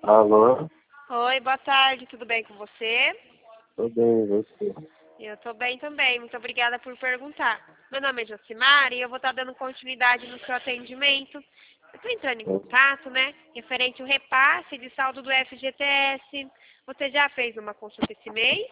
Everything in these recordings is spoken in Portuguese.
Alô? Oi, boa tarde, tudo bem com você? Tô bem, e você? Eu tô bem também, muito obrigada por perguntar. Meu nome é Josimara e eu vou estar dando continuidade no seu atendimento. Eu tô entrando em contato, né, referente ao repasse de saldo do FGTS. Você já fez uma consulta esse mês?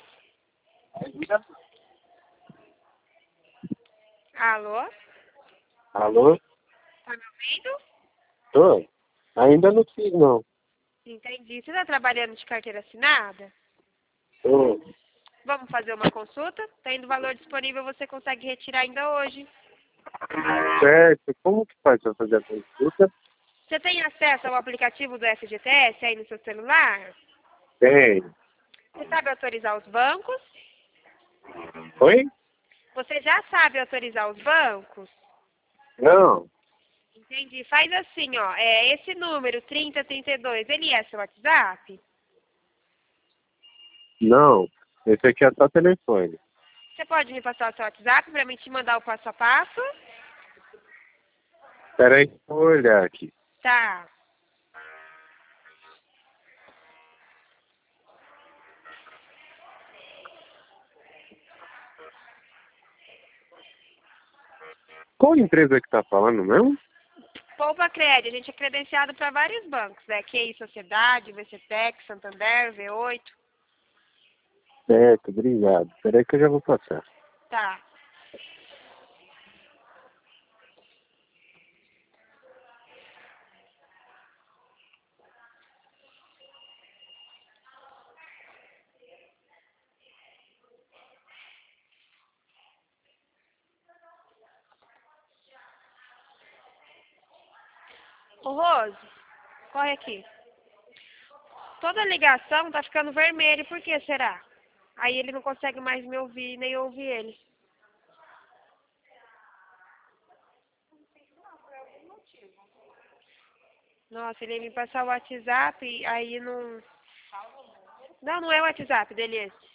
Alô? Alô? Tá me ouvindo? Tô? Ainda não fiz, não. Entendi. Você tá trabalhando de carteira assinada? Tô. Vamos fazer uma consulta? Tendo valor disponível, você consegue retirar ainda hoje. Certo. Como que faz pra fazer a consulta? Você tem acesso ao aplicativo do FGTS aí no seu celular? Tem. Você sabe autorizar os bancos? Oi? Você já sabe autorizar os bancos? Não. Entendi. Faz assim, ó. Esse número, 3032, ele é seu WhatsApp? Não. Esse aqui é só telefone. Você pode me passar o seu WhatsApp para mim te mandar o passo a passo? Espera aí que eu vou olhar aqui. Tá. Qual empresa que tá falando mesmo? Poupa Cred, a gente é credenciado para vários bancos, né? QI Sociedade, VCTEC, Santander, V8. Certo, obrigado. Espera aí que eu já vou passar. Tá. Ô, Rose, corre aqui. Toda ligação tá ficando vermelho, por que será? Aí ele não consegue mais me ouvir, nem ouvir ele. Nossa, ele ia me passar o WhatsApp, aí não... Não, não é o WhatsApp dele esse.